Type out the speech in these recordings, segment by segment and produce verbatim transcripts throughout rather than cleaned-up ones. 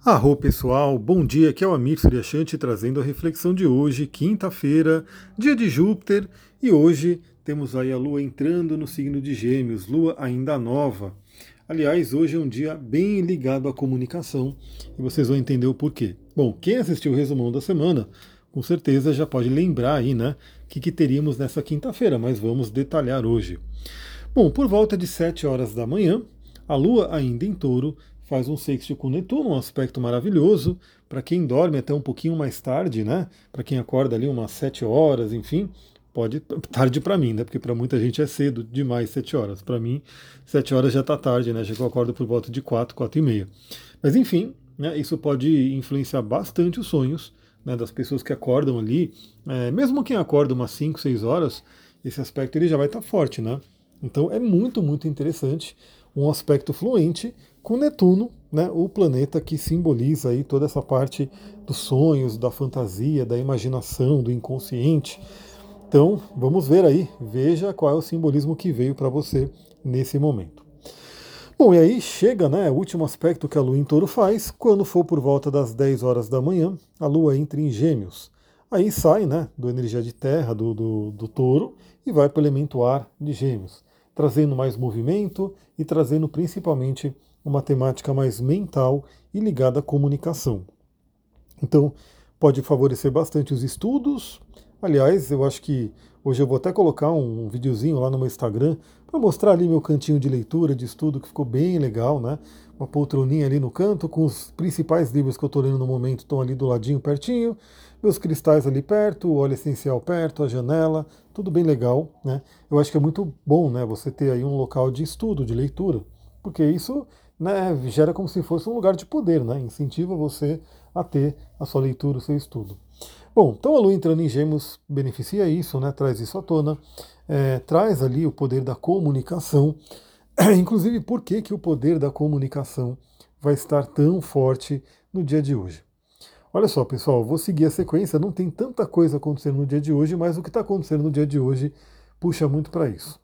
Arro pessoal, bom dia, aqui é o Amir Suryashanti trazendo a reflexão de hoje, quinta-feira, dia de Júpiter, e hoje temos aí a Lua entrando no signo de Gêmeos, Lua ainda nova. Aliás, hoje é um dia bem ligado à comunicação, e vocês vão entender o porquê. Bom, quem assistiu o resumão da semana, com certeza já pode lembrar aí, né, o que, que teríamos nessa quinta-feira, mas vamos detalhar hoje. Bom, por volta de sete horas da manhã, a Lua, ainda em Touro, faz um sextil com Netuno, um aspecto maravilhoso. Para quem dorme até um pouquinho mais tarde, né? Para quem acorda ali umas sete horas, enfim, pode tarde para mim, né? Porque para muita gente é cedo demais sete horas. Para mim, sete horas já está tarde, né? Já que eu acordo por volta de quatro, quatro e meia. Mas enfim, né? Isso pode influenciar bastante os sonhos, né, das pessoas que acordam ali. É, mesmo quem acorda umas cinco, seis horas, esse aspecto ele já vai estar forte, né? Então é muito, muito interessante um aspecto fluente com Netuno, né, o planeta que simboliza aí toda essa parte dos sonhos, da fantasia, da imaginação, do inconsciente. Então, vamos ver aí, veja qual é o simbolismo que veio para você nesse momento. Bom, e aí chega, né, o último aspecto que a Lua em Touro faz, quando for por volta das dez horas da manhã, a Lua entra em Gêmeos. Aí sai, né, do energia de terra, do, do, do Touro, e vai para o elemento ar de Gêmeos, trazendo mais movimento e trazendo principalmente uma temática mais mental e ligada à comunicação. Então, pode favorecer bastante os estudos. Aliás, eu acho que hoje eu vou até colocar um videozinho lá no meu Instagram para mostrar ali meu cantinho de leitura, de estudo, que ficou bem legal, né? Uma poltroninha ali no canto, com os principais livros que eu estou lendo no momento, estão ali do ladinho, pertinho. Meus cristais ali perto, o óleo essencial perto, a janela, tudo bem legal, né? Eu acho que é muito bom, né, você ter aí um local de estudo, de leitura, porque isso, né, gera como se fosse um lugar de poder, né? Incentiva você a ter a sua leitura, o seu estudo. Bom, então a Lua entrando em Gêmeos beneficia isso, né? Traz isso à tona, é, traz ali o poder da comunicação. Inclusive, por que, que o poder da comunicação vai estar tão forte no dia de hoje? Olha só, pessoal, vou seguir a sequência. Não tem tanta coisa acontecendo no dia de hoje, mas o que está acontecendo no dia de hoje puxa muito para isso.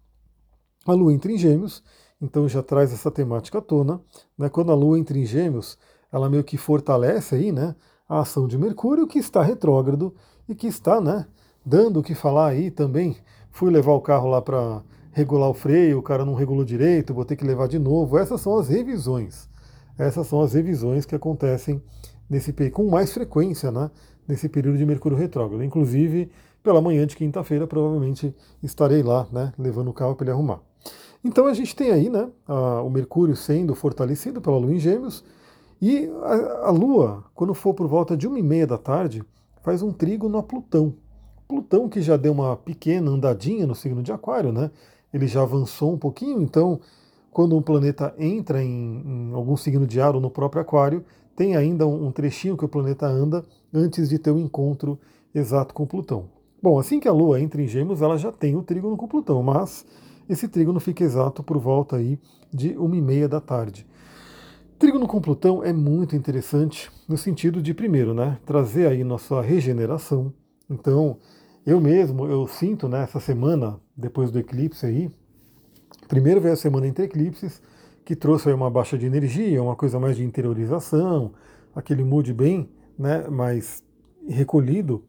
A Lua entra em Gêmeos, então já traz essa temática à tona. Né? Quando a Lua entra em Gêmeos, ela meio que fortalece aí, né, a ação de Mercúrio, que está retrógrado e que está, né, dando o que falar aí também. Fui levar o carro lá para regular o freio, o cara não regulou direito, vou ter que levar de novo. Essas são as revisões. Essas são as revisões que acontecem nesse com mais frequência, né, nesse período de Mercúrio retrógrado. Inclusive, pela manhã de quinta-feira, provavelmente estarei lá, né, levando o carro para ele arrumar. Então a gente tem aí, né, a, o Mercúrio sendo fortalecido pela Lua em Gêmeos, e a, a Lua, quando for por volta de uma e meia da tarde, faz um trígono a Plutão. Plutão que já deu uma pequena andadinha no signo de Aquário, né? Ele já avançou um pouquinho, então quando um planeta entra em, em algum signo de ar ou no próprio Aquário, tem ainda um, um trechinho que o planeta anda antes de ter o um encontro exato com Plutão. Bom, assim que a Lua entra em Gêmeos, ela já tem o trígono com Plutão, mas esse trígono fica exato por volta aí de uma e meia da tarde. Trígono com Plutão é muito interessante no sentido de, primeiro, né, trazer aí nossa regeneração. Então, eu mesmo, eu sinto, né, essa semana, depois do eclipse aí, primeiro veio a semana entre eclipses, que trouxe aí uma baixa de energia, uma coisa mais de interiorização, aquele mood bem, né, mais recolhido.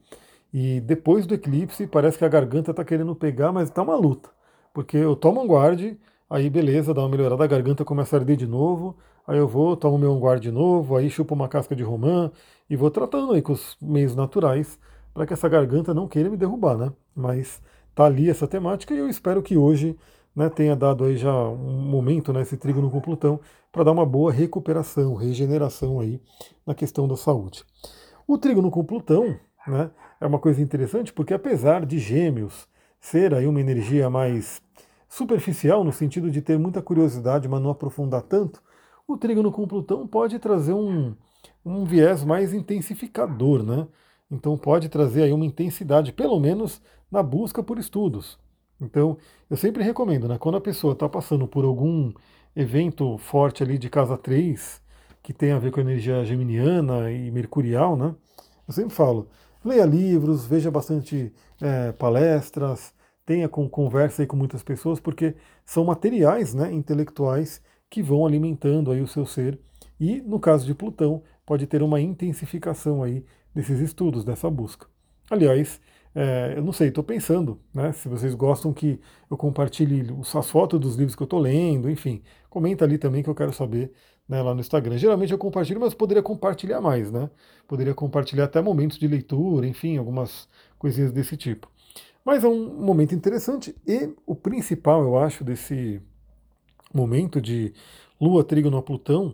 E depois do eclipse, parece que a garganta está querendo pegar, mas está uma luta. Porque eu tomo um guarde, aí beleza, dá uma melhorada, a garganta começa a arder de novo, aí eu vou, tomo meu guarde de novo, aí chupo uma casca de romã e vou tratando aí com os meios naturais para que essa garganta não queira me derrubar, né? Mas tá ali essa temática e eu espero que hoje, né, tenha dado aí já um momento, né, esse trígono com Plutão, para dar uma boa recuperação, regeneração aí na questão da saúde. O trígono com Plutão, né, é uma coisa interessante porque apesar de Gêmeos ser aí uma energia mais superficial, no sentido de ter muita curiosidade, mas não aprofundar tanto, o trígono com Plutão pode trazer um, um viés mais intensificador, né? Então pode trazer aí uma intensidade, pelo menos na busca por estudos. Então, eu sempre recomendo, né? Quando a pessoa está passando por algum evento forte ali de casa três, que tem a ver com a energia geminiana e mercurial, né? Eu sempre falo, leia livros, veja bastante é, palestras, tenha com, conversa aí com muitas pessoas, porque são materiais, né, intelectuais que vão alimentando aí o seu ser. E no caso de Plutão, pode ter uma intensificação aí desses estudos, dessa busca. Aliás, é, eu não sei, estou pensando, né? Se vocês gostam que eu compartilhe as fotos dos livros que eu estou lendo, enfim, comenta ali também que eu quero saber, né, lá no Instagram. Geralmente eu compartilho, mas poderia compartilhar mais, né? Poderia compartilhar até momentos de leitura, enfim, algumas coisinhas desse tipo. Mas é um momento interessante e o principal, eu acho, desse momento de Lua trígono a Plutão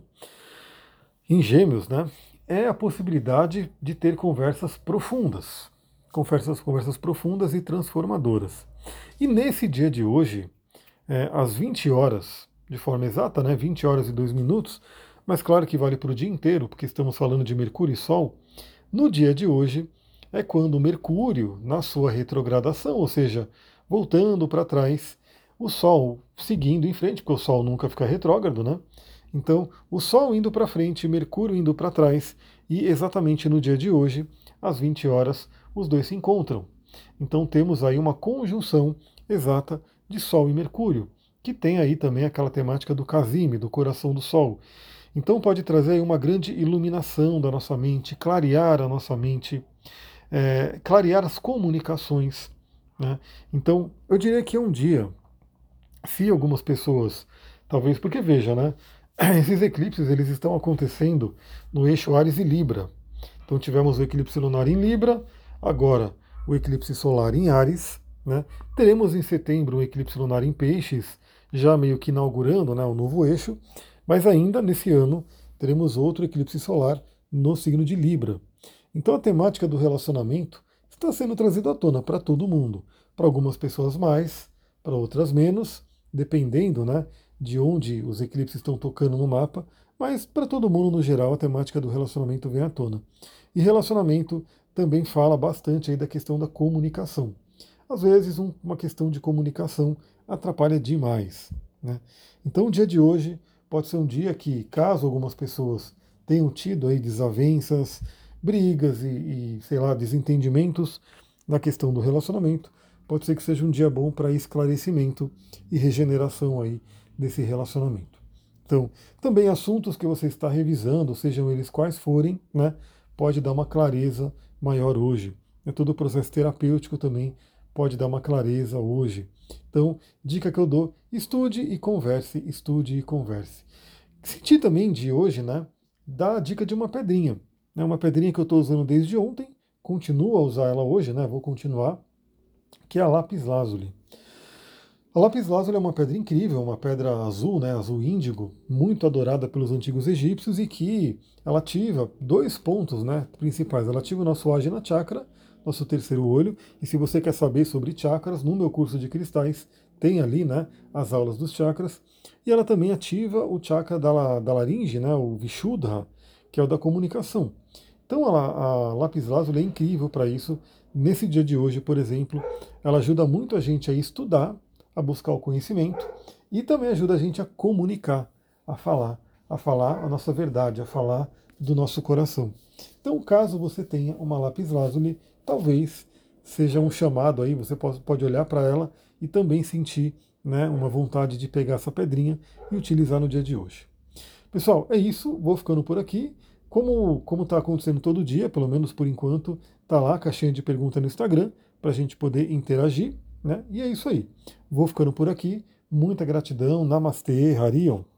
em Gêmeos, né, é a possibilidade de ter conversas profundas, conversas, conversas profundas e transformadoras. E nesse dia de hoje, é, às vinte horas, de forma exata, né, vinte horas e dois minutos, mas claro que vale para o dia inteiro, porque estamos falando de Mercúrio e Sol, no dia de hoje é quando Mercúrio, na sua retrogradação, ou seja, voltando para trás, o Sol seguindo em frente, porque o Sol nunca fica retrógrado, né? Então, o Sol indo para frente, Mercúrio indo para trás, e exatamente no dia de hoje, às vinte horas, os dois se encontram. Então temos aí uma conjunção exata de Sol e Mercúrio, que tem aí também aquela temática do Casime, do coração do Sol. Então pode trazer aí uma grande iluminação da nossa mente, clarear a nossa mente, é, clarear as comunicações, né? Então eu diria que é um dia, se algumas pessoas, talvez, porque veja, né? Esses eclipses eles estão acontecendo no eixo Áries e Libra. Então tivemos o eclipse lunar em Libra, agora o eclipse solar em Áries, né? Teremos em setembro um eclipse lunar em Peixes, já meio que inaugurando, né, o novo eixo, mas ainda nesse ano teremos outro eclipse solar no signo de Libra. Então a temática do relacionamento está sendo trazida à tona para todo mundo, para algumas pessoas mais, para outras menos, dependendo, né, de onde os eclipses estão tocando no mapa, mas para todo mundo no geral a temática do relacionamento vem à tona. E relacionamento também fala bastante aí da questão da comunicação. Às vezes um, uma questão de comunicação atrapalha demais, né? Então o dia de hoje pode ser um dia que, caso algumas pessoas tenham tido aí desavenças, brigas e, e sei lá, desentendimentos na questão do relacionamento, pode ser que seja um dia bom para esclarecimento e regeneração aí desse relacionamento. Então, também assuntos que você está revisando, sejam eles quais forem, né, pode dar uma clareza maior hoje. É todo o processo terapêutico também pode dar uma clareza hoje. Então, dica que eu dou, estude e converse, estude e converse. Senti também de hoje, né, dar a dica de uma pedrinha. Né, uma pedrinha que eu estou usando desde ontem, continuo a usar ela hoje, né, vou continuar, que é a lápis lazuli. A lápis lazuli é uma pedra incrível, uma pedra azul, né, azul índigo, muito adorada pelos antigos egípcios e que ela ativa dois pontos, né, principais. Ela ativa o nosso Ajna Chakra, nosso terceiro olho, e se você quer saber sobre chakras, no meu curso de cristais tem ali, né, as aulas dos chakras, e ela também ativa o chakra da, da laringe, né, o Vishuddha, que é o da comunicação. Então a, a lápis lazuli é incrível para isso. Nesse dia de hoje, por exemplo, ela ajuda muito a gente a estudar, a buscar o conhecimento e também ajuda a gente a comunicar, a falar, a falar a nossa verdade, a falar do nosso coração. Então, caso você tenha uma lápis lazuli, talvez seja um chamado aí, você pode olhar para ela e também sentir, né, uma vontade de pegar essa pedrinha e utilizar no dia de hoje. Pessoal, é isso, vou ficando por aqui. Como como está acontecendo todo dia, pelo menos por enquanto, tá lá a caixinha de pergunta no Instagram para a gente poder interagir, né? E é isso aí. Vou ficando por aqui. Muita gratidão. Namastê, Harion.